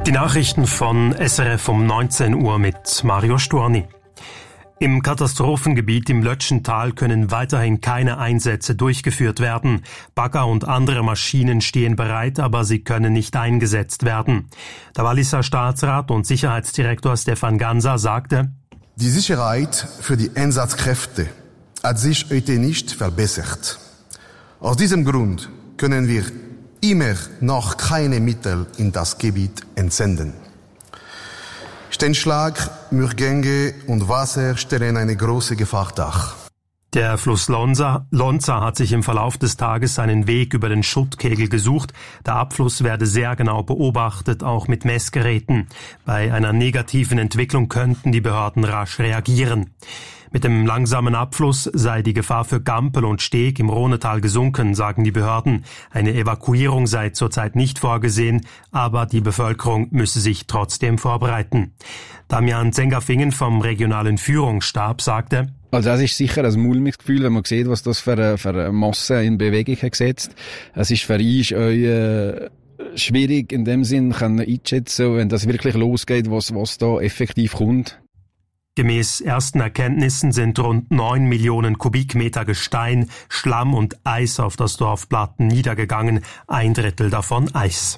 Die Nachrichten von SRF um 19 Uhr mit Mario Storni. Im Katastrophengebiet im Lötschental können weiterhin keine Einsätze durchgeführt werden. Bagger und andere Maschinen stehen bereit, aber sie können nicht eingesetzt werden. Der Walliser Staatsrat und Sicherheitsdirektor Stefan Ganser sagte: Die Sicherheit für die Einsatzkräfte hat sich heute nicht verbessert. Aus diesem Grund können wir immer noch keine Mittel in das Gebiet entsenden. Steinschlag, Murgänge und Wasser stellen eine große Gefahr dar. Der Fluss Lonza hat sich im Verlauf des Tages seinen Weg über den Schuttkegel gesucht. Der Abfluss werde sehr genau beobachtet, auch mit Messgeräten. Bei einer negativen Entwicklung könnten die Behörden rasch reagieren. Mit dem langsamen Abfluss sei die Gefahr für Gampel und Steg im Rhonetal gesunken, sagen die Behörden. Eine Evakuierung sei zurzeit nicht vorgesehen, aber die Bevölkerung müsse sich trotzdem vorbereiten. Damian Zengafingen vom regionalen Führungsstab sagte: Also das ist sicher ein mulmiges Gefühl, wenn man sieht, was das für eine Masse in Bewegung hat gesetzt. Es ist für euch schwierig in dem Sinn einzuschätzen, wenn das wirklich losgeht, was da effektiv kommt. Gemäß ersten Erkenntnissen sind rund 9 Millionen Kubikmeter Gestein, Schlamm und Eis auf das Dorf Platten niedergegangen, 1/3 davon Eis.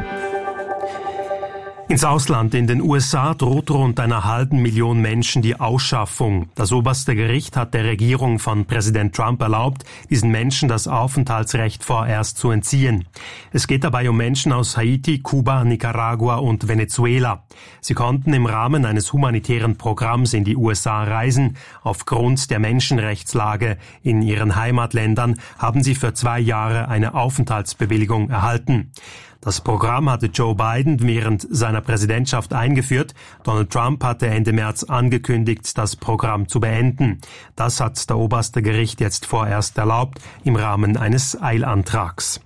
Ins Ausland, in den USA, droht rund 500.000 Menschen die Ausschaffung. Das oberste Gericht hat der Regierung von Präsident Trump erlaubt, diesen Menschen das Aufenthaltsrecht vorerst zu entziehen. Es geht dabei um Menschen aus Haiti, Kuba, Nicaragua und Venezuela. Sie konnten im Rahmen eines humanitären Programms in die USA reisen. Aufgrund der Menschenrechtslage in ihren Heimatländern haben sie für 2 Jahre eine Aufenthaltsbewilligung erhalten. Das Programm hatte Joe Biden während seiner Präsidentschaft eingeführt. Donald Trump hatte Ende März angekündigt, das Programm zu beenden. Das hat der oberste Gericht jetzt vorerst erlaubt, im Rahmen eines Eilantrags.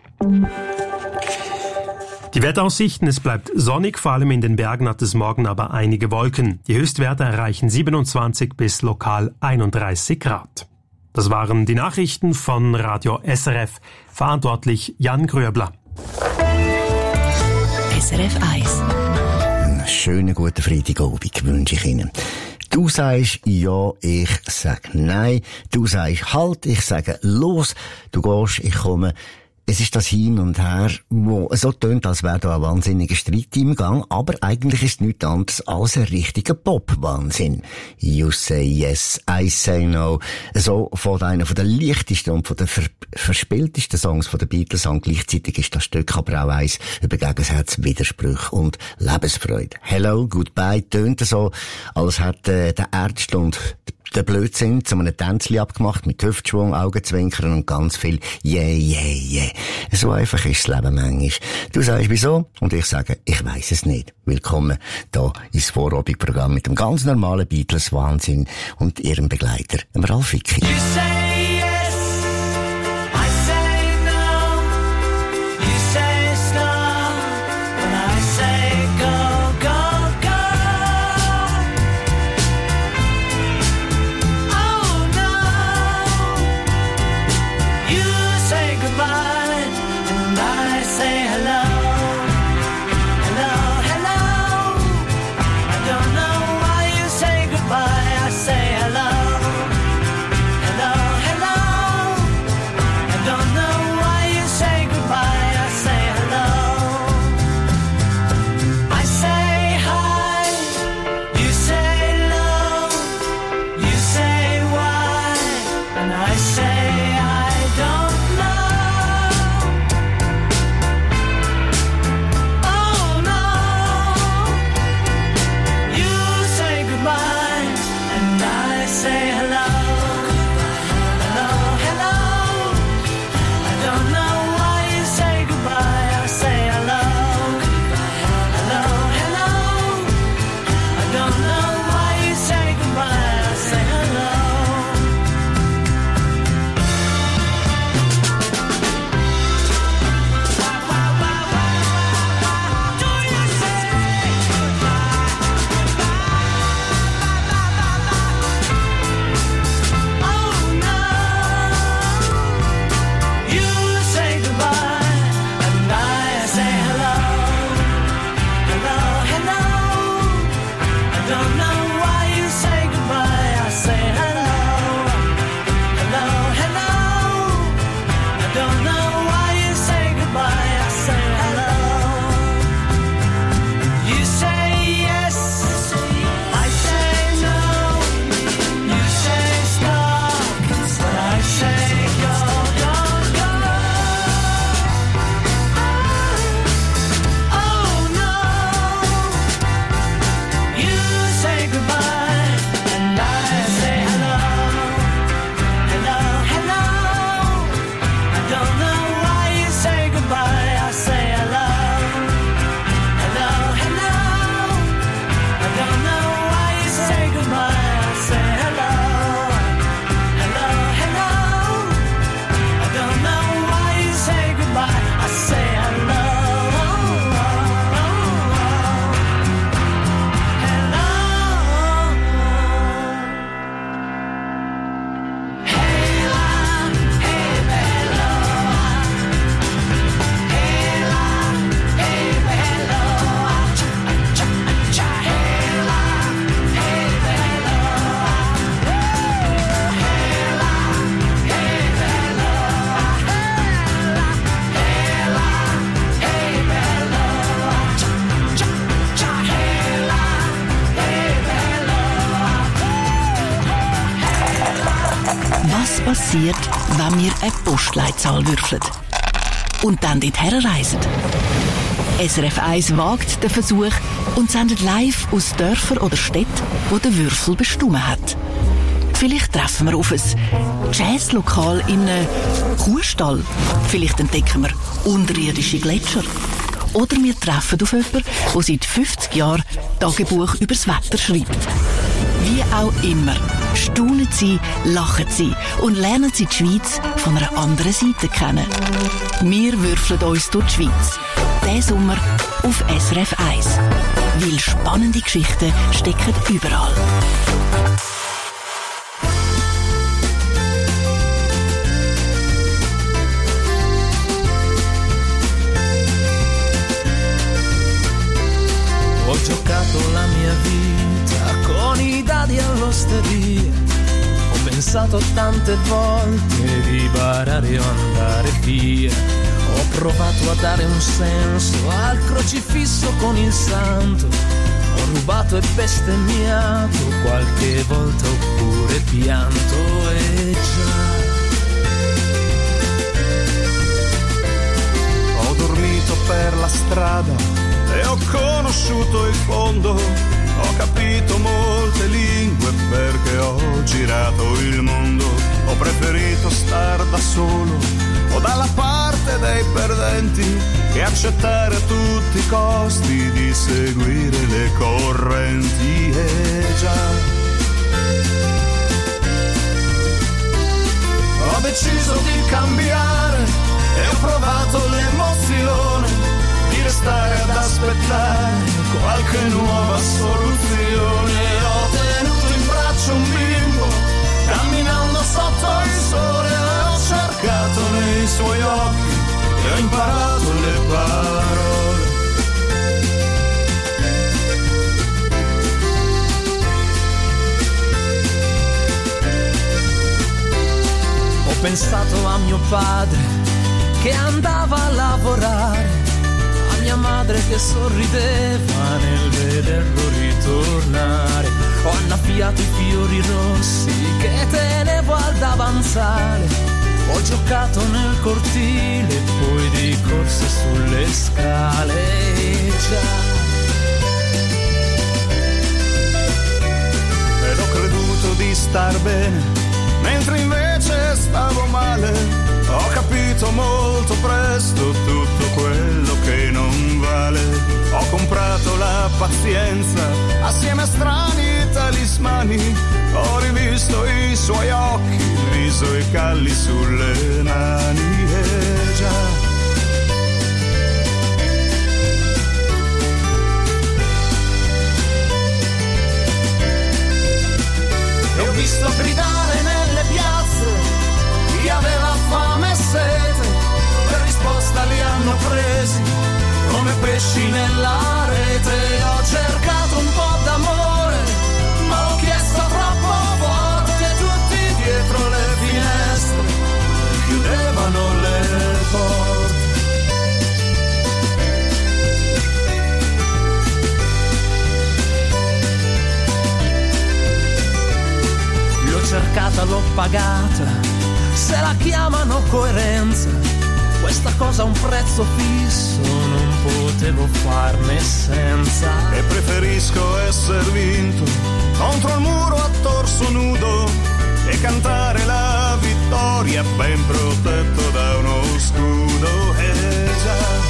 Die Wetteraussichten: Es bleibt sonnig, vor allem in den Bergen hat es morgen aber einige Wolken. Die Höchstwerte erreichen 27 bis lokal 31 Grad. Das waren die Nachrichten von Radio SRF. Verantwortlich Jan Gröbler. SRF 1. Einen schönen guten Freitagabend wünsche ich Ihnen. Du sagst ja, ich sag nein. Du sagst halt, ich sage los. Du gehst, ich komme. Es ist das Hin und Her, wo so tönt, als wäre da ein wahnsinniger Streit im Gang, aber eigentlich ist es nichts anderes als ein richtiger Pop-Wahnsinn. You say yes, I say no. So von einer von der leichtesten und von der verspieltesten Songs von den Beatles an. Gleichzeitig ist das Stück aber auch eins über Gegensatz, Widersprüche und Lebensfreude. Hello, goodbye, tönt so, als hat der Ärzte und der Blödsinn zu einem Tänzchen abgemacht, mit Hüftschwung, Augenzwinkern und ganz viel yeah, yeah, yeah. So einfach ist das Leben manchmal. Du sagst wieso? Und ich sage, ich weiss es nicht. Willkommen hier ins Vorabendprogramm mit dem ganz normalen Beatles-Wahnsinn und ihrem Begleiter, dem Ralf Wicki. I say hello, hello. was passiert, wenn wir eine Postleitzahl würfeln und dann dorthin reisen. SRF 1 wagt den Versuch und sendet live aus Dörfern oder Städten, wo der Würfel bestimmt hat. Vielleicht treffen wir auf ein Jazzlokal in einem Kuhstall. Vielleicht entdecken wir unterirdische Gletscher. Oder wir treffen auf jemanden, der seit 50 Jahren Tagebuch über das Wetter schreibt. Wie auch immer, staunen Sie, lachen Sie und lernen Sie die Schweiz von einer anderen Seite kennen. Wir würfeln uns durch die Schweiz. Diesen Sommer auf SRF 1. Weil spannende Geschichten stecken überall. Ho giocato la mia vita con i dadi all'osteria. Ho pensato tante volte di barare o andare via. Ho provato a dare un senso al crocifisso con il santo. Ho rubato e bestemmiato qualche volta oppure pianto e già. Ho dormito per la strada e ho conosciuto il fondo, ho capito molte lingue perché ho girato il mondo, ho preferito star da solo o dalla parte dei perdenti che accettare a tutti i costi di seguire le correnti e già. Ho deciso di cambiare e ho provato l'emozione di restare ad aspettare qualche nuova soluzione. Ho tenuto in braccio un bimbo camminando sotto il sole, ho cercato nei suoi occhi e ho imparato le parole. Ho pensato a mio padre che andava a lavorare, mia madre che sorrideva nel vederlo ritornare. Ho annaffiato i fiori rossi che tenevo al davanzale. Ho giocato nel cortile, poi di corse sulle scale. Già. Ed ho creduto di star bene, mentre invece stavo male. Ho capito molto presto tutto quello che non vale. Ho comprato la pazienza assieme a strani talismani. Ho rivisto i suoi occhi, il viso e i calli sulle mani. E già. E ho visto gridare nelle piazze chi aveva fame e sete, per risposta li hanno presi come pesci nella rete. Ho cercato un po' d'amore, ma l'ho chiesto troppo volte. Tutti dietro le finestre chiudevano le porte. L'ho cercata, l'ho pagata, se la chiamano coerenza, questa cosa ha un prezzo fisso, non potevo farne senza. E preferisco essere vinto contro il muro a torso nudo e cantare la vittoria ben protetto da uno scudo. E già.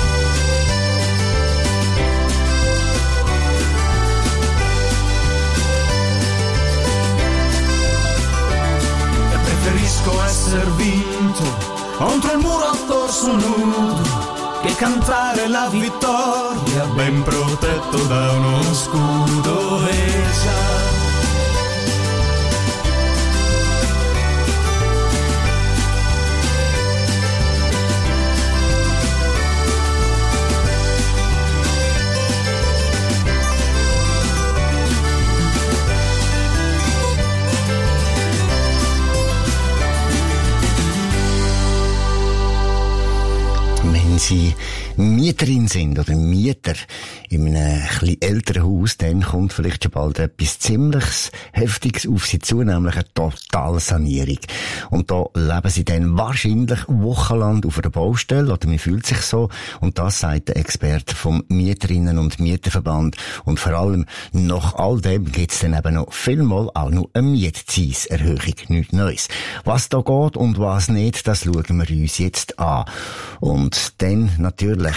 Preferisco essere vinto contro il muro a torso nudo che cantare la vittoria ben protetto da uno scudo. E già. Sie Mieterin sind oder Mieter in einem etwas älteren Haus, dann kommt vielleicht schon bald etwas ziemlich Heftiges auf Sie zu, nämlich eine Totalsanierung. Und da leben Sie dann wahrscheinlich wochenlang auf einer Baustelle, oder man fühlt sich so. Und das sagt der Experte vom Mieterinnen- und Mieterverband. Und vor allem nach all dem gibt es dann eben noch vielmal auch noch eine Mietzeinserhöhung. Nichts Neues. Was da geht und was nicht, das schauen wir uns jetzt an. Und dann natürlich,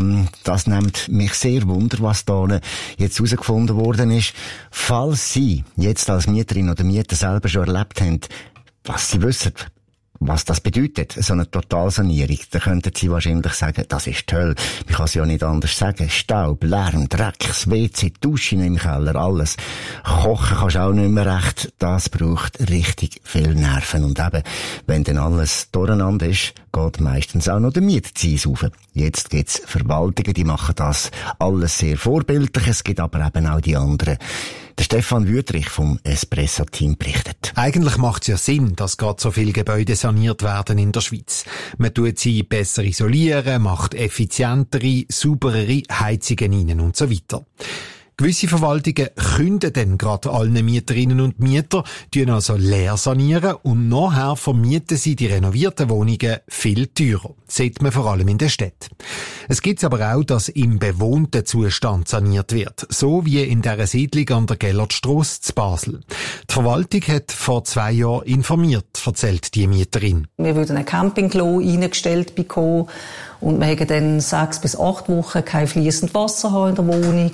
das nimmt mich sehr wunder, was da jetzt herausgefunden worden ist. Falls Sie jetzt als Mieterin oder Mieter selber schon erlebt haben, was Sie wissen, was das bedeutet, so eine Totalsanierung, dann könnten Sie wahrscheinlich sagen, das ist toll. Ich kann es ja nicht anders sagen. Staub, Lärm, Dreck, das WC, Duschen im Keller, alles. Kochen kannst du auch nicht mehr recht. Das braucht richtig viel Nerven. Und eben, wenn dann alles durcheinander ist, geht meistens auch noch der Mietzins rauf. Jetzt gibt's Verwaltungen, die machen das alles sehr vorbildlich. Es gibt aber eben auch die anderen. Der Stefan Wüthrich vom Espresso-Team berichtet. Eigentlich macht es ja Sinn, dass gerade so viele Gebäude saniert werden in der Schweiz. Man tut sie besser isolieren, macht effizientere, sauberere Heizungen rein und so weiter. Gewisse Verwaltungen künden dann gerade allen Mieterinnen und Mieter, tun also leer sanieren und nachher vermieten sie die renovierten Wohnungen viel teurer. Das sieht man vor allem in den Städten. Es gibt aber auch, dass im bewohnten Zustand saniert wird, so wie in dieser Siedlung an der Gellertstrasse zu Basel. Die Verwaltung hat vor 2 Jahren informiert, erzählt die Mieterin. Wir würden ein Campingklo eingestellt bekommen und wir haben dann 6 bis 8 Wochen kein fließendes Wasser haben in der Wohnung.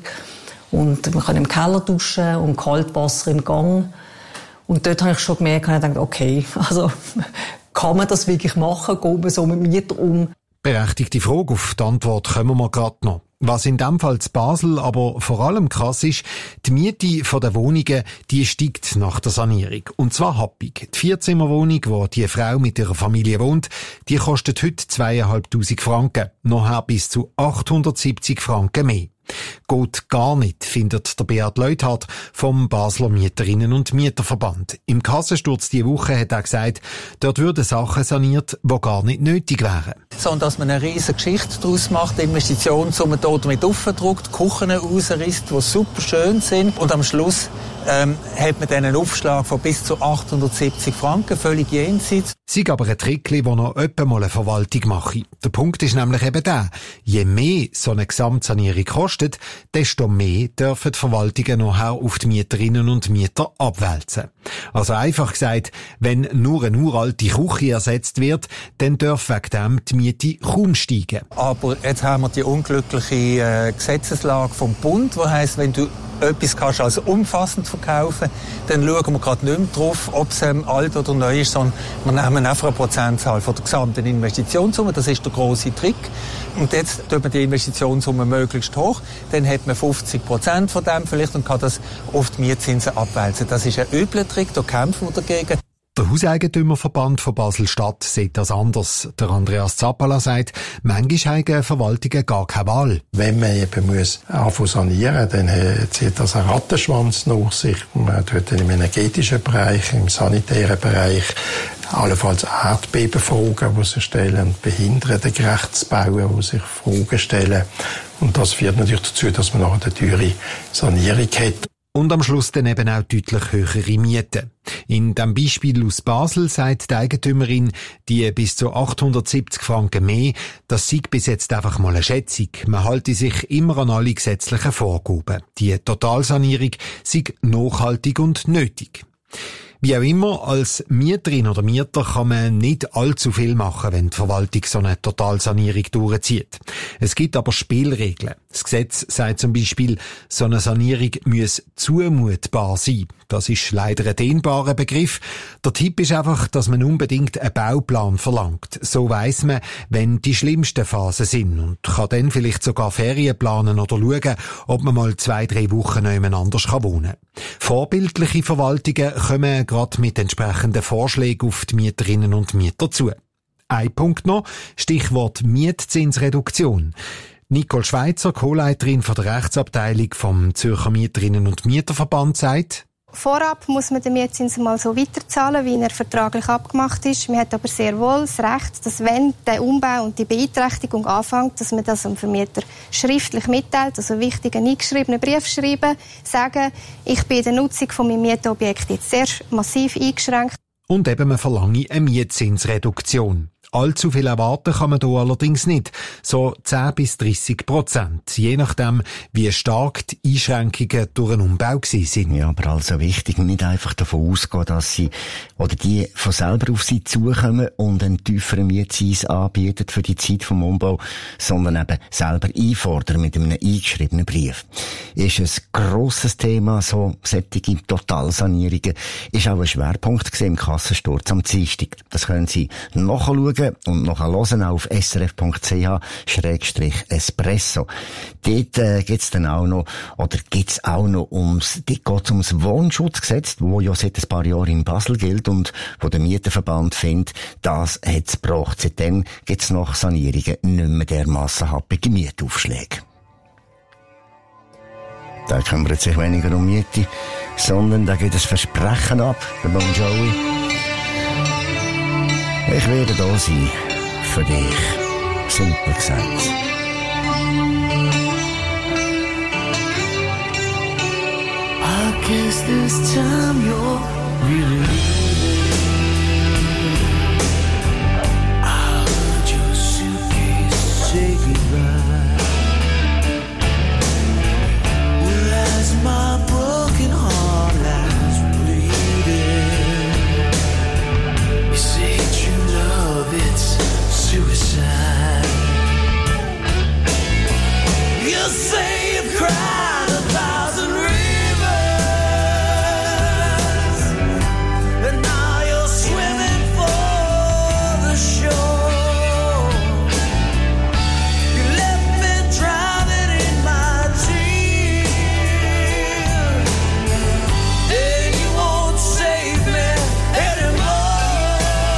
Und man kann im Keller duschen und Kaltwasser im Gang. Und dort habe ich schon gemerkt, und gedacht, okay, also kann man das wirklich machen? Geht man so mit Mietern um? Berechtigte Frage, auf die Antwort kommen wir gerade noch. Was in dem Fall zu Basel aber vor allem krass ist, die Miete von der Wohnungen, die steigt nach der Sanierung. Und zwar happig. Die 4-Zimmer-Wohnung, wo die Frau mit ihrer Familie wohnt, die kostet heute 2'500 Franken. Nachher bis zu 870 Franken mehr. Geht gar nicht, findet der Beat Leuthardt vom Basler Mieterinnen- und Mieterverband. Im Kassensturz diese Woche hat er gesagt, dort würden Sachen saniert, die gar nicht nötig wären. Sondern dass man eine riesige Geschichte daraus macht, Investitionssummen dort mit aufdruckt, Küchen rausrisst, die super schön sind und am Schluss hat man dann einen Aufschlag von bis zu 870 Franken, völlig jenseits. Sei aber ein Trickli, das noch öppe mal eine Verwaltung mache. Der Punkt ist nämlich eben der, je mehr so eine Gesamtsanierung kostet, desto mehr dürfen die Verwaltungen nachher auf die Mieterinnen und Mieter abwälzen. Also einfach gesagt, wenn nur eine uralte Küche ersetzt wird, dann darf wegen dem die Miete kaum steigen. Aber jetzt haben wir die unglückliche Gesetzeslage vom Bund, die heisst, wenn du etwas kannst als umfassend verkaufen, dann schauen wir gerade nicht mehr drauf, ob es alt oder neu ist, sondern wir nehmen einfach eine Prozentzahl von der gesamten Investitionssumme. Das ist der grosse Trick. Und jetzt tut man die Investitionssumme möglichst hoch. Dann hat man 50% von dem vielleicht und kann das auf die Mietzinsen abwälzen. Das ist ein übler Trick, da kämpfen wir dagegen. Der Hauseigentümerverband von Basel-Stadt sieht das anders. Der Andreas Zappala sagt, manchmal haben Verwaltungen gar keine Wahl. Wenn man eben anfangen sanieren, dann zieht das einen Rattenschwanz nach sich. Man tut dann im energetischen Bereich, im sanitären Bereich, allenfalls Erdbebenfragen, die sich stellen, behindertengerecht zu bauen, die sich Fragen stellen. Und das führt natürlich dazu, dass man nachher eine teure Sanierung hat. Und am Schluss dann eben auch deutlich höhere Mieten. In dem Beispiel aus Basel sagt die Eigentümerin, die bis zu 870 Franken mehr, das sei bis jetzt einfach mal eine Schätzung. Man halte sich immer an alle gesetzlichen Vorgaben. Die Totalsanierung sei nachhaltig und nötig. Wie auch immer, als Mieterin oder Mieter kann man nicht allzu viel machen, wenn die Verwaltung so eine Totalsanierung durchzieht. Es gibt aber Spielregeln. Das Gesetz sagt zum Beispiel, so eine Sanierung muss zumutbar sein. Das ist leider ein dehnbarer Begriff. Der Tipp ist einfach, dass man unbedingt einen Bauplan verlangt. So weiss man, wenn die schlimmsten Phasen sind und kann dann vielleicht sogar Ferien planen oder schauen, ob man mal 2-3 Wochen nebeneinander wohnen kann. Vorbildliche Verwaltungen kommen gerade mit entsprechenden Vorschlägen auf die Mieterinnen und Mieter zu. Ein Punkt noch, Stichwort Mietzinsreduktion. Nicole Schweizer, Co-Leiterin von der Rechtsabteilung vom Zürcher Mieterinnen- und Mieterverband, sagt: vorab muss man den Mietzins mal so weiterzahlen, wie er vertraglich abgemacht ist. Man hat aber sehr wohl das Recht, dass wenn der Umbau und die Beeinträchtigung anfängt, dass man das dem Vermieter schriftlich mitteilt, also wichtig einen eingeschriebenen Brief schreiben, sagen, ich bin in der Nutzung von meinem Mietobjekt jetzt sehr massiv eingeschränkt. Und eben man verlange eine Mietzinsreduktion. Allzu viel erwarten kann man hier allerdings nicht. So 10-30%. Je nachdem, wie stark die Einschränkungen durch einen Umbau sind. Ja, aber also wichtig, nicht einfach davon ausgehen, dass sie oder die von selber auf sie zukommen und einen tieferen Mietzins anbieten für die Zeit vom Umbau, sondern eben selber einfordern mit einem eingeschriebenen Brief. Ist ein grosses Thema, so solche Totalsanierungen. Ist auch ein Schwerpunkt gewesen im Kassensturz am Dienstag. Das können Sie nachschauen und nachhören auf srf.ch/espresso. Dort geht's dann auch noch, oder geht's auch noch ums Wohnschutzgesetz, wo ja seit ein paar Jahren in Basel gilt und wo der Mieterverband findet, das hat's gebracht. Seitdem gibt's nach Sanierungen nicht mehr dermassen happige Mietaufschläge. Da kümmert sich weniger um Miete, sondern da geht das Versprechen ab, der Bon Jovi. Ich werde da sein, für dich, simpel gesagt. I guess this time you're really leaving. I heard your suitcase say goodbye. Well, as my broken heart lies bleeding, you say true love, it's suicide. You say you've cried 1,000 rivers, and now you're swimming for the shore. You left me drowning in my tears, and you won't save me anymore.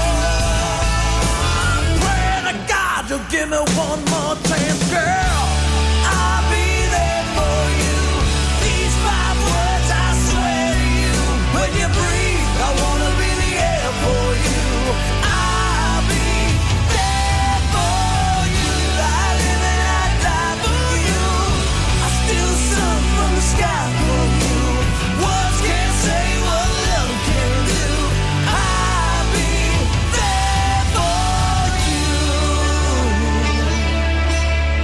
I'm praying to God you'll give me one more chance, girl. I'll be there for you. These 5 words I swear to you. When you breathe, I wanna be the air for you. I'll be there for you. I live and I die for you. I steal the sun from the sky for you. Words can't say what love can do. I'll be there for you.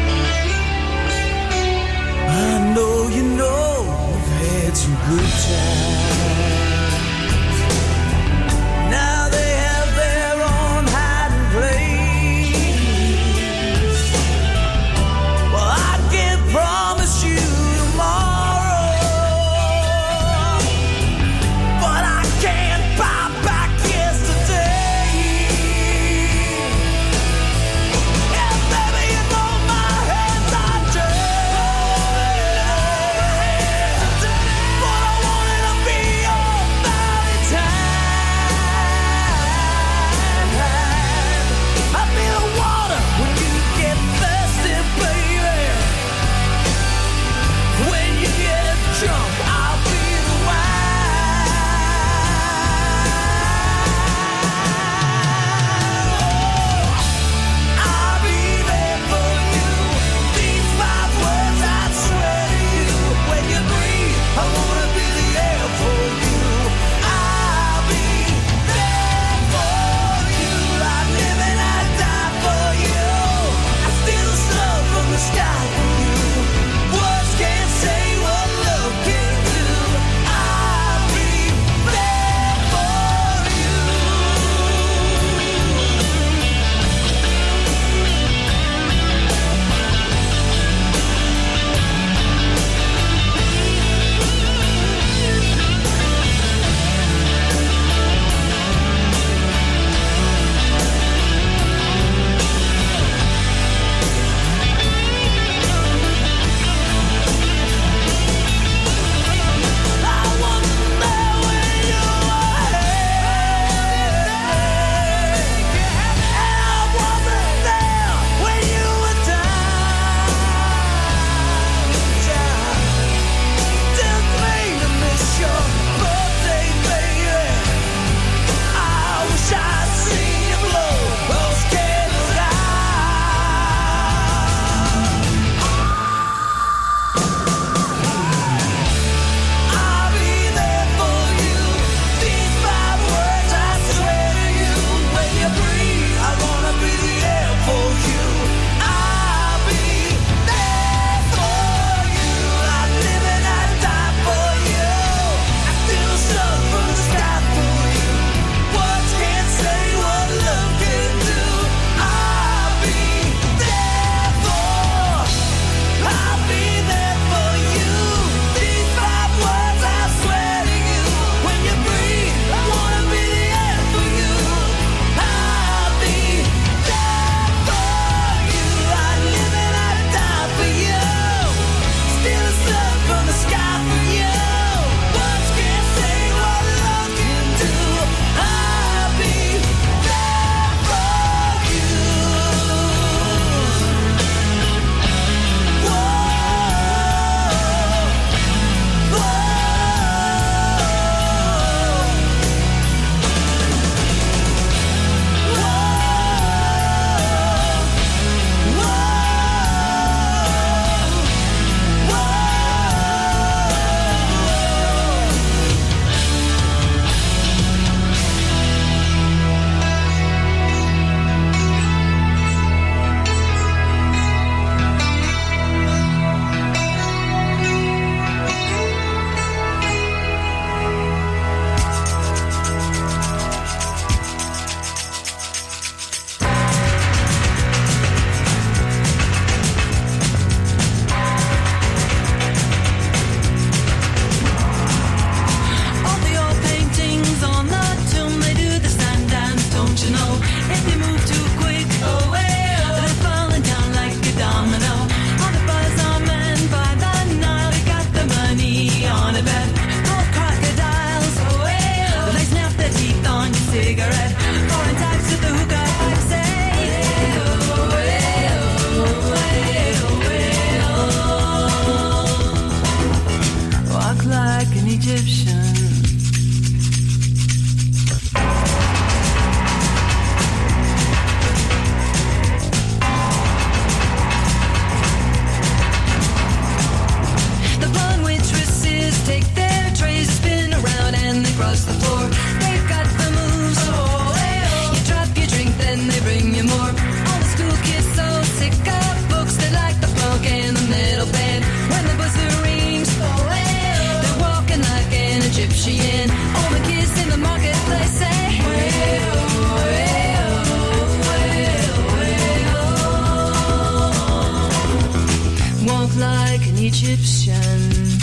like an Egyptian.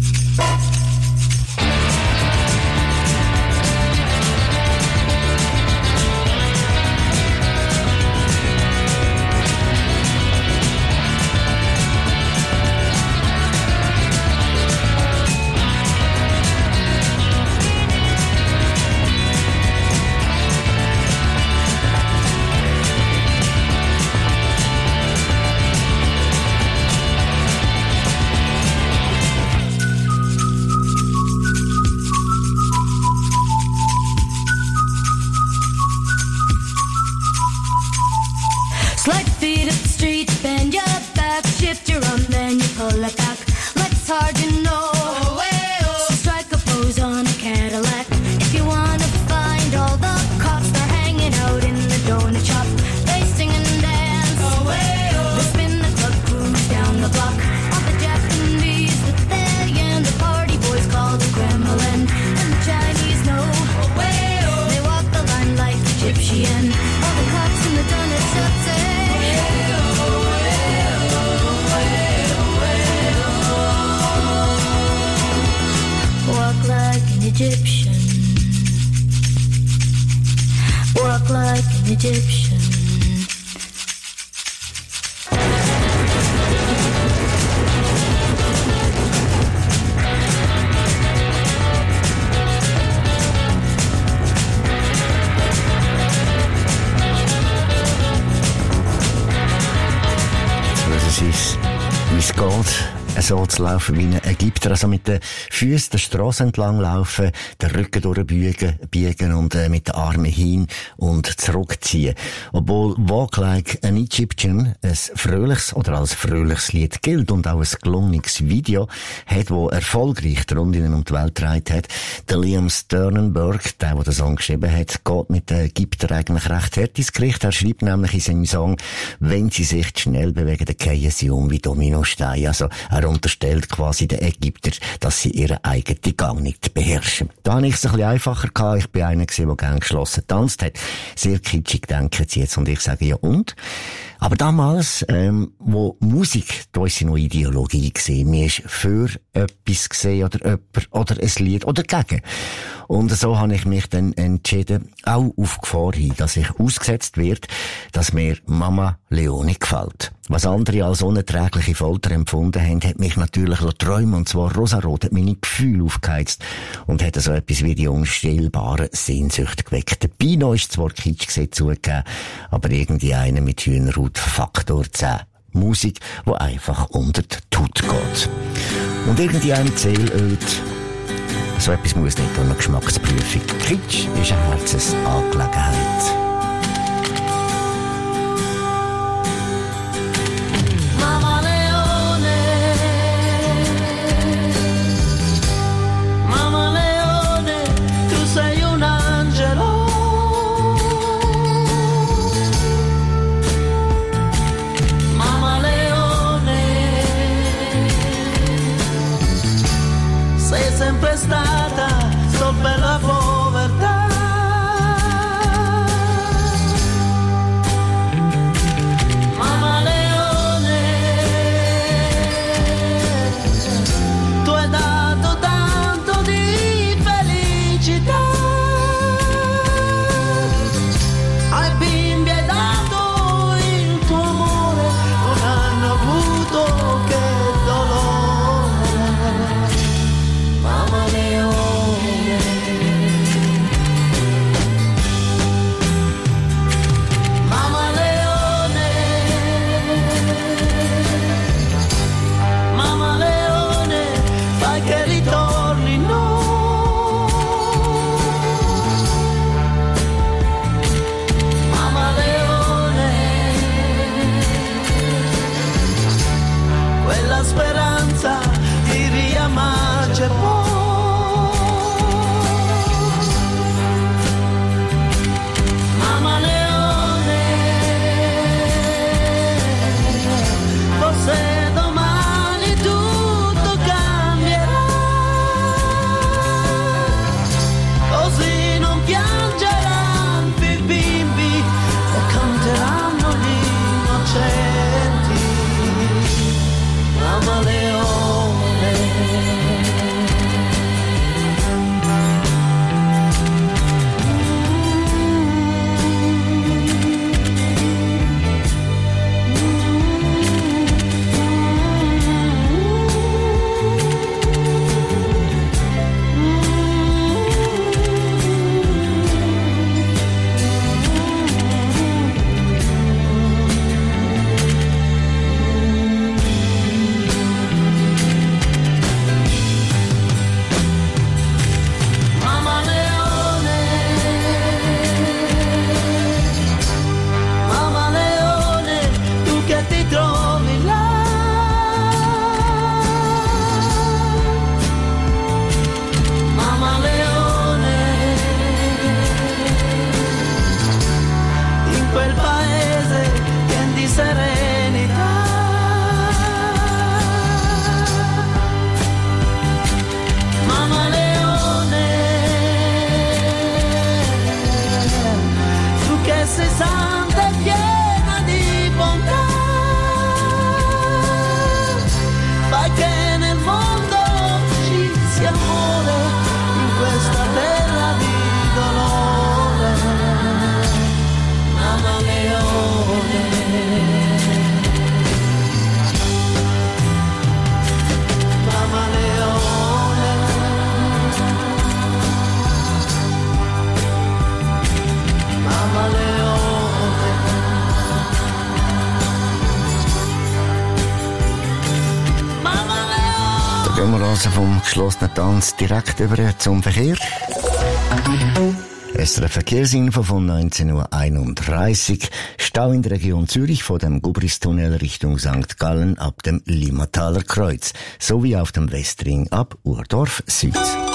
So zu laufen wie ein Ägypter, also mit den Füßen der Strasse entlang laufen, den Rücken durchbiegen und mit den Armen hin und zurückziehen. Obwohl Walk Like an Egyptian ein fröhliches oder als fröhliches Lied gilt und auch ein gelungenes Video hat, wo erfolgreich die Rundinnen um die Welt getragen hat. Der Liam Sternenberg, der den Song geschrieben hat, geht mit den Ägyptern eigentlich recht hart ins Gericht. Er schreibt nämlich in seinem Song, wenn sie sich schnell bewegen, dann fallen sie um wie Dominosteine. Also er unterstellt quasi den Ägypter, dass sie ihren eigenen Gang nicht beherrschen. Da habe ich es ein bisschen einfacher gehabt. Ich bin einer gewesen, der gern geschlossen getanzt hat. Sehr kitschig denken sie jetzt. Und ich sage, ja und? Aber damals, wo Musik, da ist noch Ideologie gesehen. Mir ist für etwas gesehen oder jemand oder ein Lied oder gegen. Und so habe ich mich dann entschieden, auch auf Gefahr hin, dass ich ausgesetzt wird, dass mir Mama Leone gefällt. Was andere als unerträgliche Folter empfunden haben, hat mich natürlich träumen, und zwar rosarot, hat meine Gefühle aufgeheizt und hat so etwas wie die unstillbare Sehnsucht geweckt. Der Pino ist zwar kitsch gesehen zugegeben, aber irgendwie einer mit Hühnerhaut Faktor 10. Musik, die einfach unter die Haut geht. Und irgendwie einem Seelöd, so etwas muss nicht durch eine Geschmacksprüfung. Kitsch ist eine Herzensangelegenheit. Mama Leone, Mama Leone, tu sei un angelo. Mama Leone, sei sempre stata solo per la povertà. se santa e piena di bontà. Fai che nel mondo ci sia amore in questa terra di dolore. Mamma Leone, Mamma Leone, Mamma Leone. Da gehen wir also vom geschlossenen Tanz direkt über zum Verkehr. SRF Verkehrsinfo von 19.31 Uhr. Stau in der Region Zürich vor dem Gubristunnel Richtung St. Gallen ab dem Limmataler Kreuz, sowie auf dem Westring ab Urdorf Süd.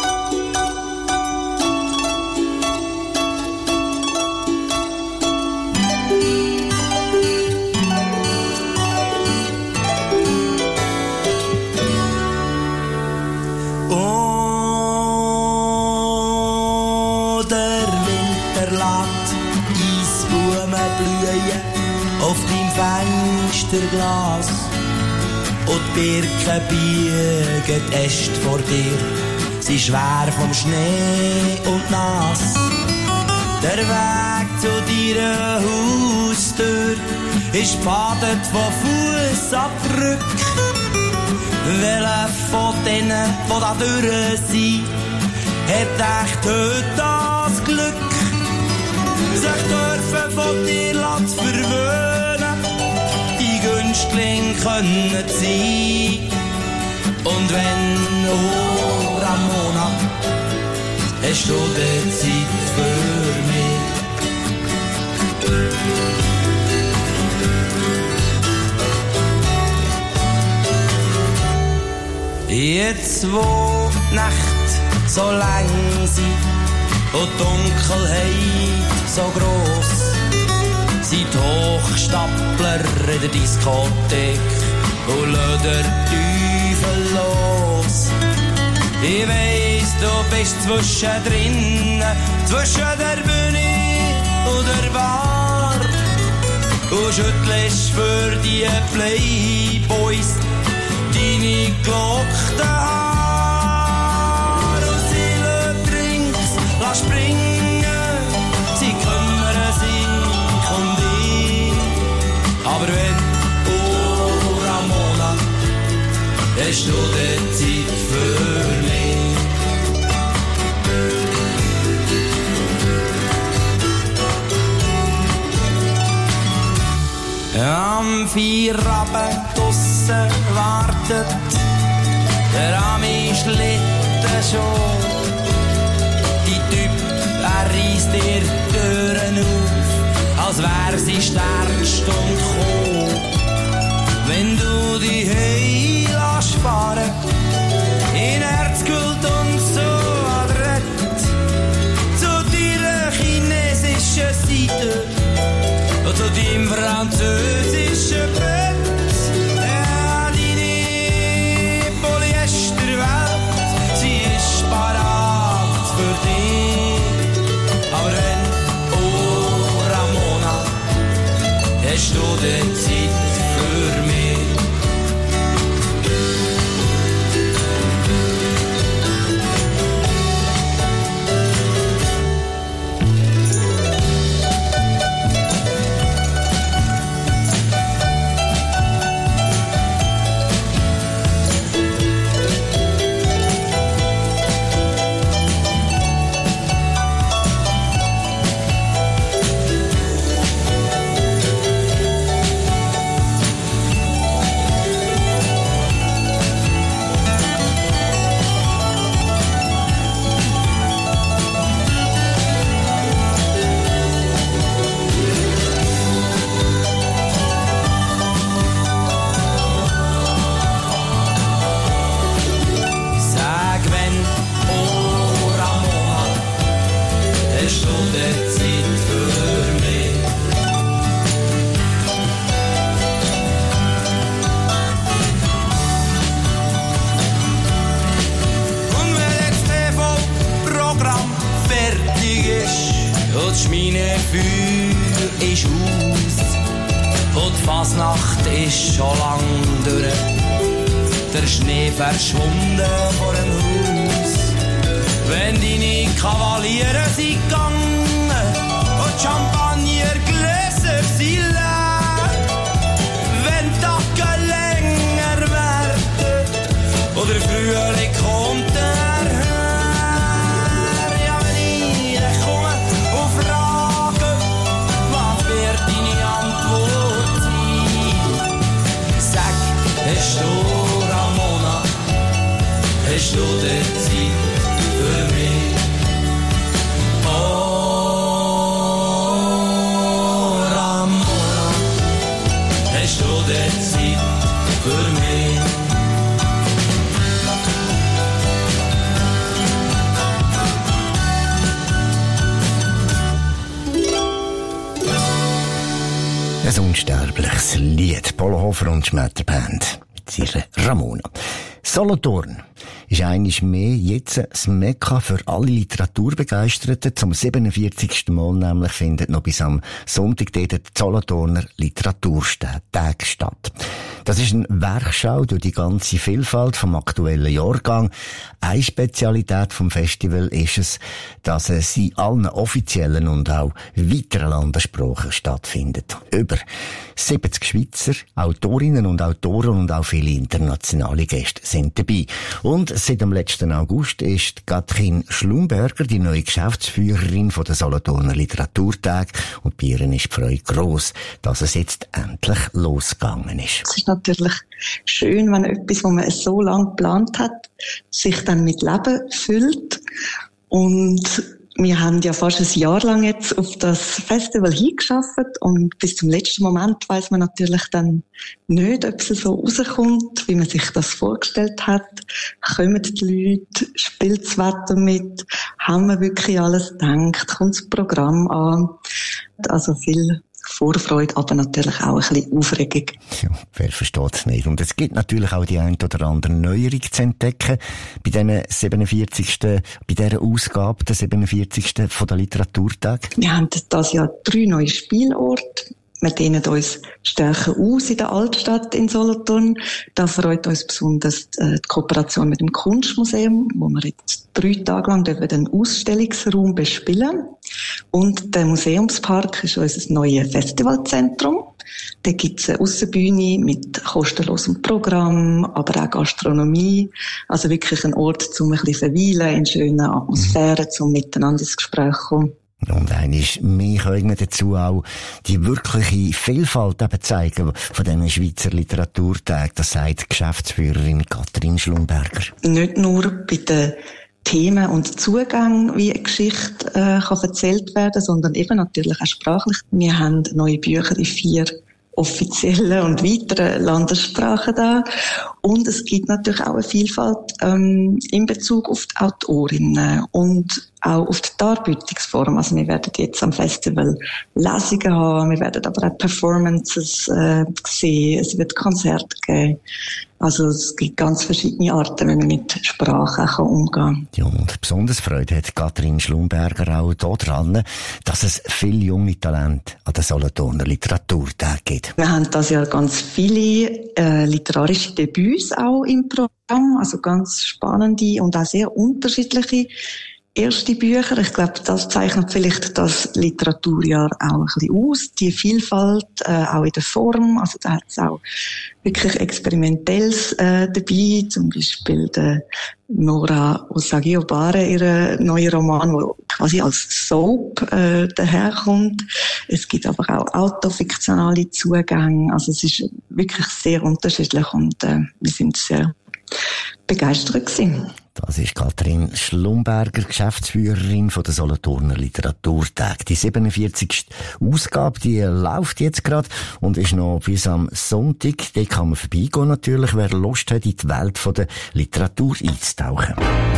Auf deinem Fensterglas und die Birken biegen Äste vor dir, sie schwer vom Schnee und nass. Der Weg zu deiner Haustür ist gebadet von Fussabdrücken. Welcher von denen, die da durch sind, hat echt heute das Glück, sich dürfen von dir verwöhnen, die Günstlinge können sein. Und wenn, oh Ramona, hast du die Zeit für mich? Jetzt wo die Nacht so lang sind und die Dunkelheit so gross, sind Hochstapler in der Diskothek und lassen den Teufel los. Ich weiss, du bist zwischendrin, zwischen der Bühne und der Bar, und schüttelst für die Playboys deine gelockten Haare. Und sie lassen Drinks springen, sie kümmern sich um dich. Aber wenn, oh Ramona, hast du die Zeit für mich? Am Feierabend draussen wartet der Ami-Schlitten schon. Die Typ, reisst dir Türen auf, als wär sie Sternstunde gekommen. Wenn du die Heil lässt fahren, in Herzkult und so adrett, zu deiner chinesischen Seite und zu deinem französischen Bett. Ja, deine Polyesterwelt, sie ist parat für dich. Aber wenn, oh Ramona, hast du die Zeit für mich? ist aus und die Fasnacht ist schon lang durch. Der Schnee verschwunden vor dem Haus. Wenn deine Kavaliere sind gegangen und Champagnergläser sind leer, wenn die Tage länger werden oder Frühling kommt der Herr. Ja, wenn ich komme und frage, was wird deine Antwort sein? Sag, hast du Ramona, hast du die Zeit für mich? Oh, Ramona, hast du die Zeit für mich? Ein unsterbliches Lied. Polo Hofer und Schmetterband mit ihrer Ramona. Solothurn ist einiges mehr jetzt das Mekka für alle Literaturbegeisterten. Zum 47. Mal nämlich findet noch bis am Sonntag der Solothurner Literaturtag statt. Das ist eine Werkschau durch die ganze Vielfalt vom aktuellen Jahrgang. Eine Spezialität vom Festival ist es, dass es in allen offiziellen und auch weiteren Landessprachen stattfindet. Über 70 Schweizer Autorinnen und Autoren und auch viele internationale Gäste sind dabei. Und seit dem letzten August ist Katrin Schlumberger die neue Geschäftsführerin von der Solothurner Literaturtag. Und bei ihr ist die Freude gross, dass es jetzt endlich losgegangen ist. Es ist natürlich schön, wenn etwas, was man so lange geplant hat, sich dann mit Leben füllt. Und wir haben ja fast ein Jahr lang jetzt auf das Festival hingeschafft und bis zum letzten Moment weiss man natürlich dann nicht, ob es so rauskommt, wie man sich das vorgestellt hat. Kommen die Leute, spielt das Wetter mit, haben wir wirklich alles gedacht, kommt das Programm an. Also viel Vorfreude, aber natürlich auch ein bisschen Aufregung. Ja, wer versteht es nicht? Und es gibt natürlich auch die ein oder andere Neuerung zu entdecken bei dieser Ausgabe, der 47. von der Literaturtag. Wir haben das Jahr 3 neue Spielorte. Wir dehnen uns stärker aus in der Altstadt in Solothurn. Da freut uns besonders die Kooperation mit dem Kunstmuseum, wo wir jetzt 3 Tage lang den Ausstellungsraum bespielen. Und der Museumspark ist unser neues Festivalzentrum. Da gibt es eine Aussenbühne mit kostenlosem Programm, aber auch Gastronomie. Also wirklich ein Ort, um ein bisschen verweilen, in schönen Atmosphären, um miteinander ins Gespräch zu kommen. Und eines mehr können wir dazu auch die wirkliche Vielfalt eben zeigen von diesen Schweizer Literaturtagen. Das sagt die Geschäftsführerin Katrin Schlumberger. Nicht nur bei den Themen und Zugang, wie eine Geschichte kann erzählt werden, sondern eben natürlich auch sprachlich. Wir haben neue Bücher in 4 offiziellen und weiteren Landessprachen da. Und es gibt natürlich auch eine Vielfalt in Bezug auf die Autorinnen und auch auf die Darbietungsform. Also wir werden jetzt am Festival Lesungen haben, wir werden aber auch Performances sehen, es wird Konzerte geben. Also es gibt ganz verschiedene Arten, wie man mit Sprache umgehen kann. Ja, und besonders Freude hat Katrin Schlumberger auch daran, dass es viele junge Talente an der Solothurner Literaturtag gibt. Wir haben das ja ganz viele literarische Debüts auch im Programm, also ganz spannende und auch sehr unterschiedliche erste Bücher. Ich glaube, das zeichnet vielleicht das Literaturjahr auch ein bisschen aus. Die Vielfalt, auch in der Form. Also da hat es auch wirklich Experimentelles dabei. Zum Beispiel der Nora Osagiobare, ihre neue Roman, der quasi als Soap daherkommt. Es gibt aber auch autofiktionale Zugänge. Also es ist wirklich sehr unterschiedlich und wir sind sehr begeistert gewesen. Das ist Katrin Schlumberger, Geschäftsführerin von der Solothurner Literaturtag. Die 47. Ausgabe, die läuft jetzt gerade und ist noch bis am Sonntag. Da kann man vorbeigehen natürlich, wer Lust hat, in die Welt von der Literatur einzutauchen.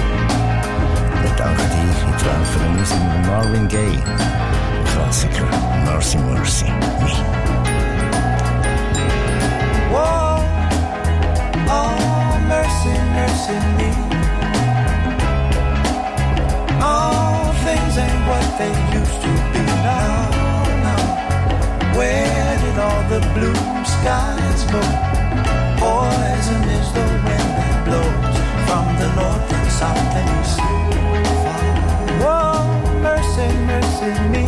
Wir tauchen hier in die Welt von der Musik mit Marvin Gaye. Klassiker, Mercy, Mercy, Me. Whoa, oh, mercy, mercy, me. All things ain't what they used to be now, now. the blue skies go. Poison is the wind that blows from the north and south and east. Oh, mercy, mercy me.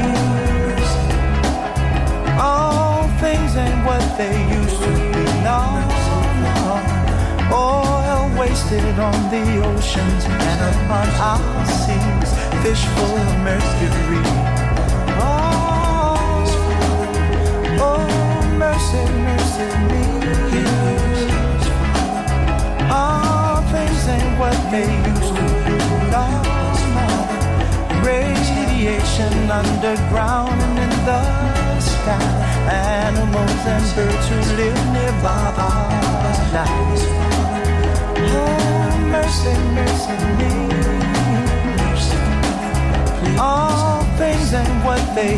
All things ain't what they used to be. No, no. Oil wasted on the oceans and upon our seas. Fish full of mercury. Oh, mercy, mercy me. All things ain't what they used to be. No, no. Radiation underground and in the sky. Animals and birds who live nearby our lives. Oh, mercy, mercy me. All things ain't what they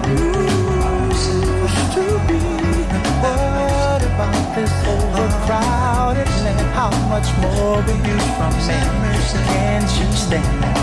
used to be. What about this overcrowded land? How much more abuse from man? Can't you stand that?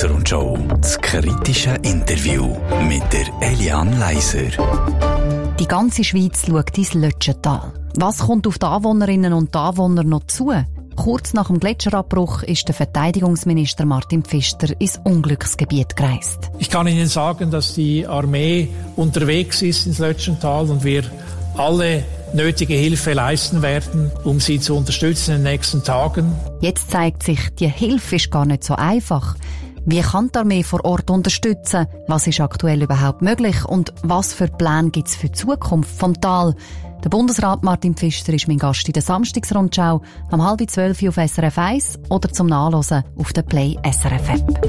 Samstagsrundschau. Das kritische Interview mit der Eliane Leiser. Die ganze Schweiz schaut ins Lötschental. Was kommt auf die Anwohnerinnen und Anwohner noch zu? Kurz nach dem Gletscherabbruch ist der Verteidigungsminister Martin Pfister ins Unglücksgebiet gereist. Ich kann Ihnen sagen, dass die Armee unterwegs ist ins Lötschental und wir alle nötige Hilfe leisten werden, um sie zu unterstützen in den nächsten Tagen. Jetzt zeigt sich, die Hilfe ist gar nicht so einfach. Wie kann die Armee vor Ort unterstützen? Was ist aktuell überhaupt möglich? Und was für Pläne gibt es für die Zukunft vom Tal? Der Bundesrat Martin Pfister ist mein Gast in der Samstagsrundschau am 11:30 auf SRF 1 oder zum Nachhören auf der Play SRF App.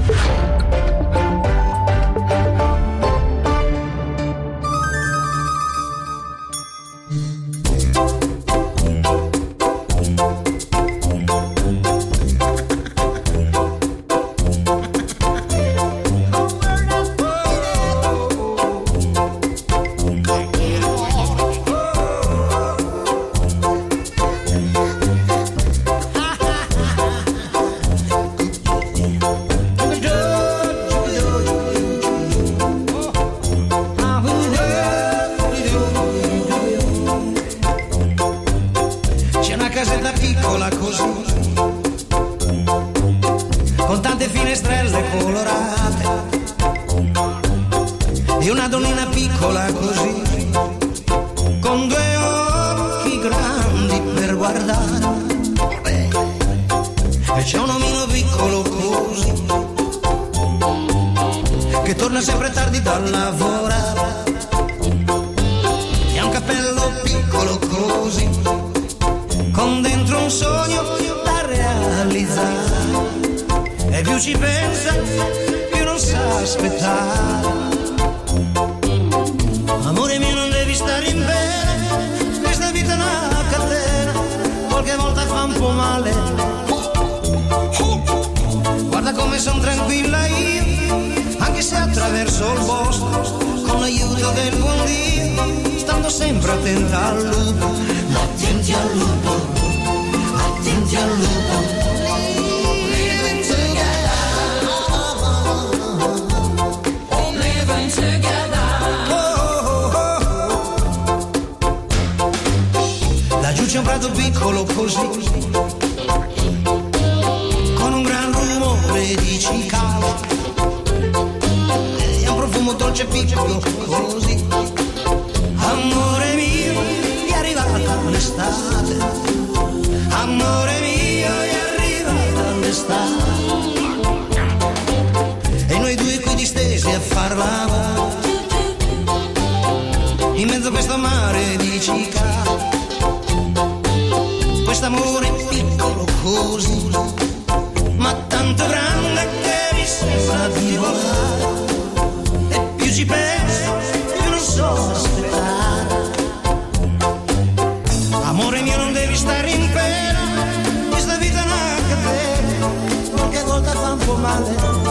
C'è un prato piccolo così, con un gran rumore di cicale, e un profumo dolce piccolo così. Amore mio, è arrivata l'estate, amore mio, è arrivata l'estate, e noi due qui distesi a far l'amore, in mezzo a questo mare di cicale. Quest'amore piccolo così, ma tanto grande che mi sembra di volare, e più ci penso più non so aspettare. Amore mio, non devi stare in pena, questa vita è una catena, qualche volta fa un po' male.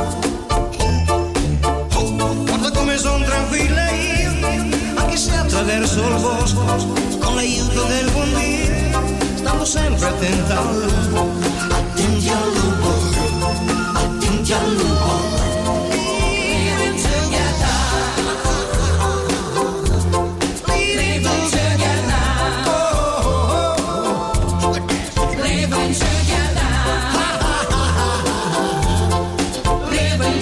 Guarda come son tranquilla io, anche se attraverso il bosco, con l'aiuto del buon Dio, stando sempre attenta al lupo, attenti al lupo, attenti al lupo. Living together, living together, living together, living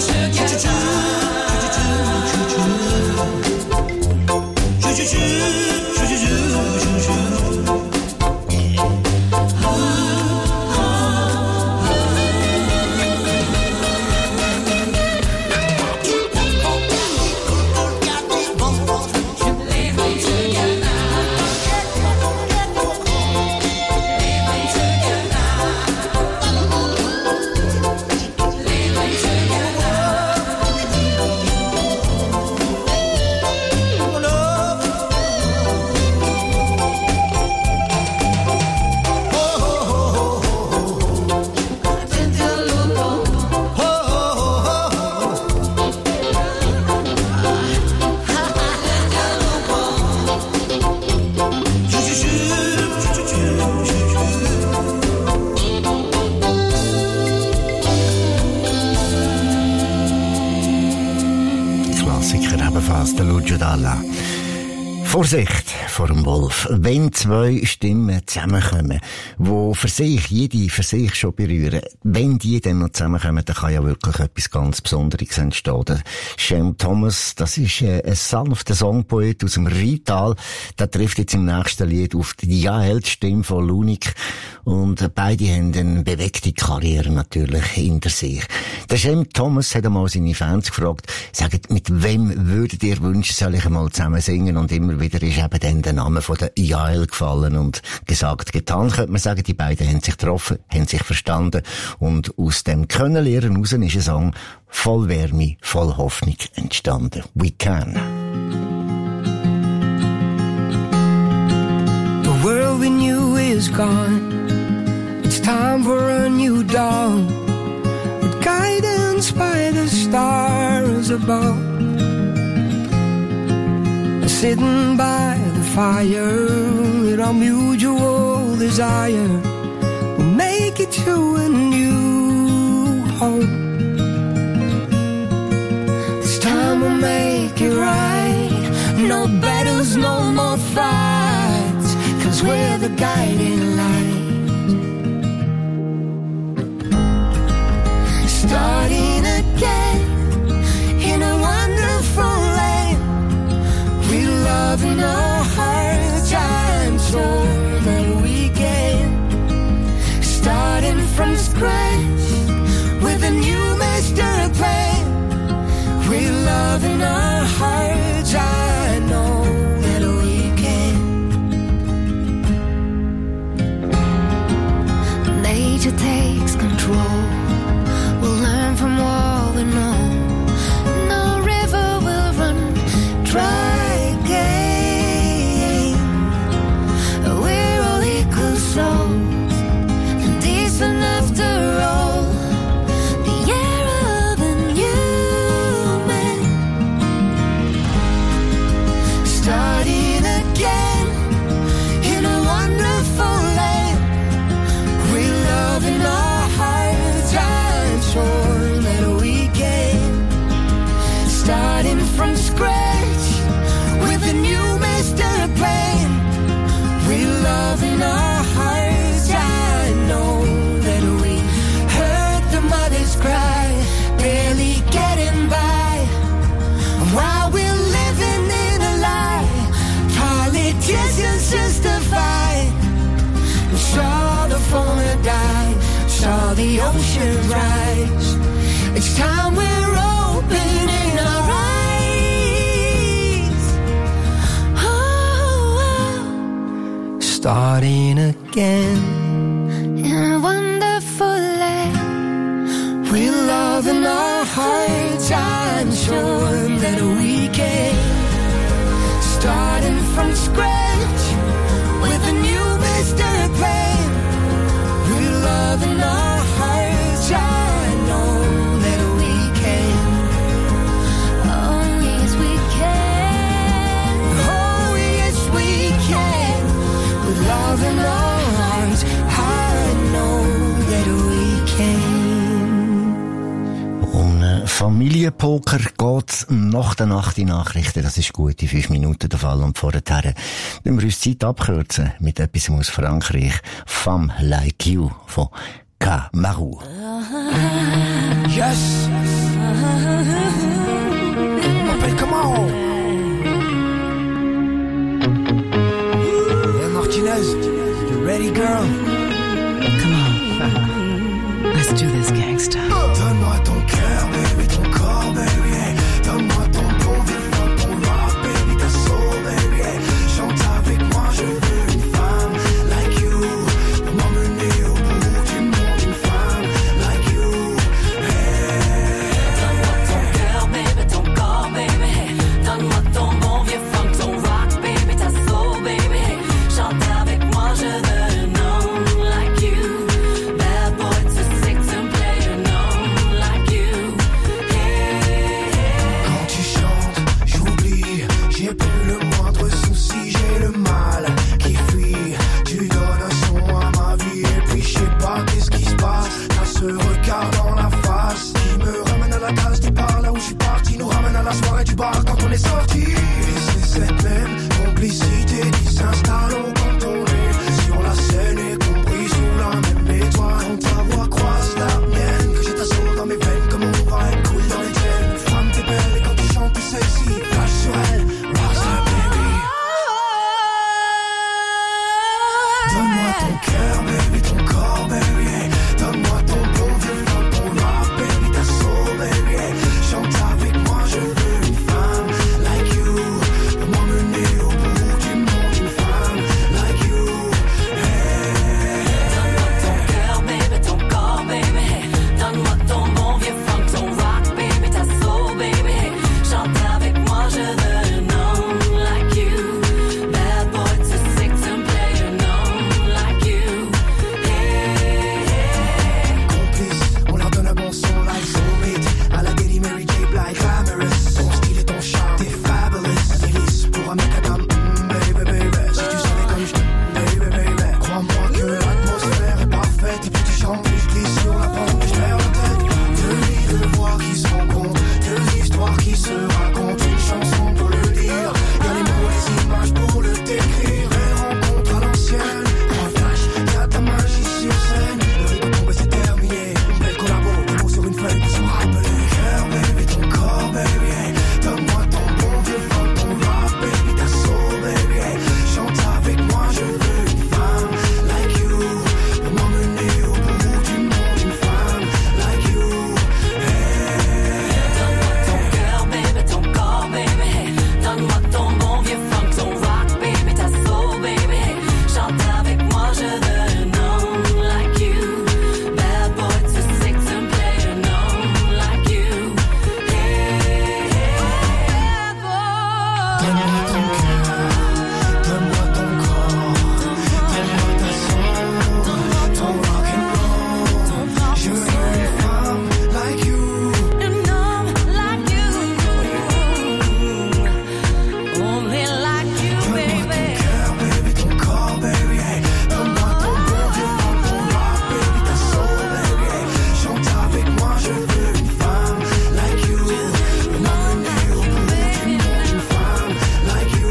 das, der Lucio Dalla. Vorsicht vor dem Wolf. Wenn zwei Stimmen zusammenkommen, die jede für sich schon berühren, wenn die dann noch zusammenkommen, dann kann ja wirklich etwas ganz Besonderes entstehen. Der Shem Thomas, das ist ein sanfter Songpoet aus dem Rheintal. Der trifft jetzt im nächsten Lied auf die Jael-Stimme von Lunik. Und beide haben eine bewegte Karriere natürlich hinter sich. Der Shem Thomas hat einmal seine Fans gefragt, sagt, mit wem würdet ihr wünschen, soll ich einmal zusammen singen? Und immer wieder ist eben dann der Name von der Jael gefallen und gesagt, getan, könnte man sagen. Die beiden haben sich getroffen, haben sich verstanden und aus dem Kennenlernen raus ist ein Song voll Wärme, voll Hoffnung entstanden. We Can. The world we knew is gone. It's time for a new dawn. With guidance by the stars above. Sitting by the fire with our mutual desire, we'll make it to a new home. This time we'll make it right. No battles, no more fights, 'cause we're the guiding light. Starting again in a wonderful land. We love in our hearts, I'm sure that we can. Starting from scratch with a new master plan. We love in our hearts, I know that we can. Nature takes control. We'll learn from all we know. No river will run dry. From scratch with a new master plan. We love in our hearts, I know that we heard the mothers cry, barely getting by, while we're living in a lie. Politicians justify, we saw the fauna die, saw the ocean rise. It's time we're opening our eyes. Starting again in a wonderful land. We love in our hearts, I'm sure that we can. Starting from scratch with a new master plan. We love in our hearts, I know that we can. Oh yes we can. Oh yes we can. With love in our hearts, I know that we can. Um Familienpoker geht nach der Nacht die Nachrichten. Das ist gut, in 5 Minuten der Fall. Und vorher müssen wir uns Zeit abkürzen mit etwas aus Frankreich. Femme Like You von Kamaru. Yes. M'appelle comment? Martinez, you ready, girl? Come on. Let's do this, gangsta. Donne-moi ton cœur, baby, ton corps, baby. Hey. Donne-moi ton bon vivant, ton rock, baby, ta soul, baby. Hey. Chante avec moi, je veux une femme like you. Pour m'emmener au bout du monde, une femme like you. Hey. Donne-moi ton cœur, baby, ton corps, baby. Hey. Donne-moi ton bon vivant, ton rock, baby, ta soul, baby. Hey. Chante avec moi, je veux un homme like you. Bad boy to sick to play an homme like you. Hey, hey. complicité qui s'installe quand on est sur la scène et compris sous la même étoile. Quand ta voix croise la mienne, que j'ai ta soul dans mes veines comme on va être cool dans les tiennes. Femme t'es belle et quand tu chantes t'es sexy, flash sur elle, rise up baby. Donne-moi ton cœur baby, ton corps baby, hey. Donne-moi ton bon vieux funk, ton rock baby, ta soul baby, hey. Chante avec moi, je veux une femme like you, pour m'emmener au bout du monde, une femme like you, hey. Donne-moi ton cœur baby, ton corps baby, hey. Donne-moi ton bon vieux funk, ton rock baby, ta soul baby, hey. Chante avec moi, je veux un homme like you. Bad boy to six and play an homme like you, hey. Complice, on leur donne un bon son like Soulmate, à la Daily Mary J. Blige, glamorous. Ton style et ton charme, t'es fabulous. Délice pour un mec à dame, baby, baby. Si tu savais comme je t'aime, baby, baby. Crois-moi que l'atmosphère est parfaite. Et puis tu chantes, puis je glisse sur la pente, et je perds la tête. Deux vies, deux voix qui se rencontrent, deux histoires qui se racontent. Une chanson pour le dire, y'a les mots, les images pour le décrire. Les rencontres à l'ancienne, un flash, y'a de la magie sur scène. Le rythme tombe et c'est terminé. Une belle collabo, des mots sur une feuille pour se rappeler. Cœur baby, ton corps baby, hey. Donne-moi ton bon vieux funk, ton rock baby, ta soul baby, hey. Chante avec moi, je veux une femme like you, pour m'emmener au bout du monde, une femme like you, hey. Donne-moi ton cœur baby, ton corps baby, hey. Donne-moi ton bon vieux funk, ton rock baby, ta soul baby, hey. Chante avec moi, je veux un homme like you. Bad boy to six and play an homme like you, hey. Bad boy. Donne-moi ton cœur, donne-moi ton corps, donne-moi ta soul, ton rock and roll. Je veux une femme like you. An homme like you, only like you, baby. Cœur baby, ton corps baby, hey. Donne-moi ton bon vieux funk, ton rock baby, ta soul baby, hey. Chante avec moi, je veux une femme like you, pour m'emmener au bout du monde, une femme like you,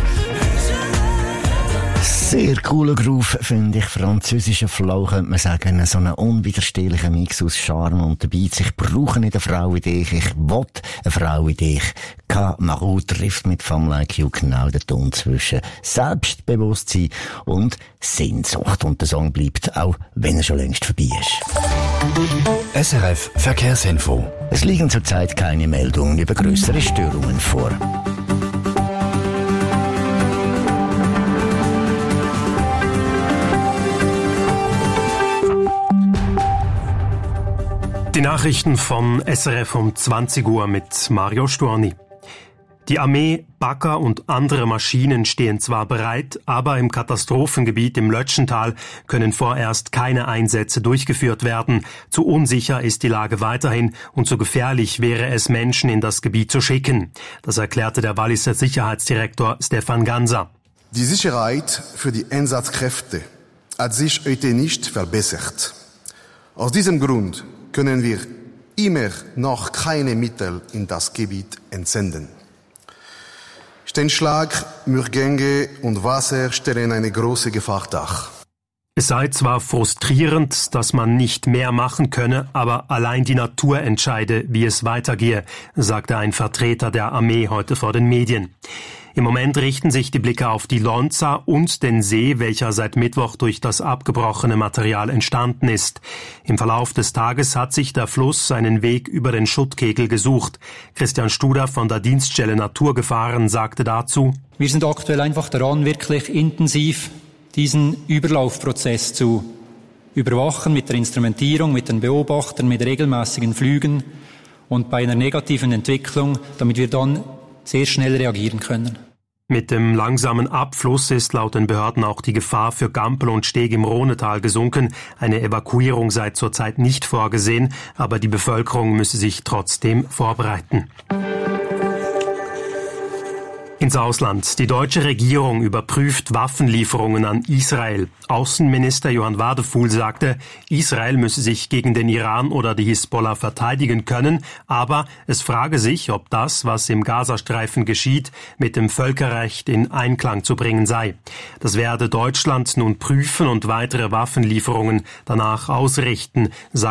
Sehr cooler Groove, finde ich. Französischer Flow, könnte man sagen. So einen unwiderstehlichen Mix aus Charme und dabei. Ich brauche nicht eine Frau wie dich. Ich will eine Frau wie dich. K. Marou trifft mit Femme Like You genau den Ton zwischen Selbstbewusstsein und Sehnsucht. Und der Song bleibt, auch wenn er schon längst vorbei ist. SRF Verkehrsinfo. Es liegen zurzeit keine Meldungen über größere Störungen vor. Die Nachrichten von SRF um 20 Uhr mit Mario Storni. Die Armee, Bagger und andere Maschinen stehen zwar bereit, aber im Katastrophengebiet im Lötschental können vorerst keine Einsätze durchgeführt werden. Zu unsicher ist die Lage weiterhin und zu gefährlich wäre es, Menschen in das Gebiet zu schicken. Das erklärte der Walliser Sicherheitsdirektor Stefan Ganser. Die Sicherheit für die Einsatzkräfte hat sich heute nicht verbessert. Aus diesem Grund können wir immer noch keine Mittel in das Gebiet entsenden. Steinschlag, Murgänge und Wasser stellen eine große Gefahr dar. Es sei zwar frustrierend, dass man nicht mehr machen könne, aber allein die Natur entscheide, wie es weitergehe, sagte ein Vertreter der Armee heute vor den Medien. Im Moment richten sich die Blicke auf die Lonza und den See, welcher seit Mittwoch durch das abgebrochene Material entstanden ist. Im Verlauf des Tages hat sich der Fluss seinen Weg über den Schuttkegel gesucht. Christian Studer von der Dienststelle Naturgefahren sagte dazu: Wir sind aktuell einfach daran, wirklich intensiv diesen Überlaufprozess zu überwachen mit der Instrumentierung, mit den Beobachtern, mit regelmäßigen Flügen und bei einer negativen Entwicklung, damit wir dann sehr schnell reagieren können. Mit dem langsamen Abfluss ist laut den Behörden auch die Gefahr für Gampel und Steg im Rhonetal gesunken. Eine Evakuierung sei zurzeit nicht vorgesehen, aber die Bevölkerung müsse sich trotzdem vorbereiten. Ins Ausland. Die deutsche Regierung überprüft Waffenlieferungen an Israel. Außenminister Johann Wadefuhl sagte, Israel müsse sich gegen den Iran oder die Hisbollah verteidigen können, aber es frage sich, ob das, was im Gazastreifen geschieht, mit dem Völkerrecht in Einklang zu bringen sei. Das werde Deutschland nun prüfen und weitere Waffenlieferungen danach ausrichten, sagt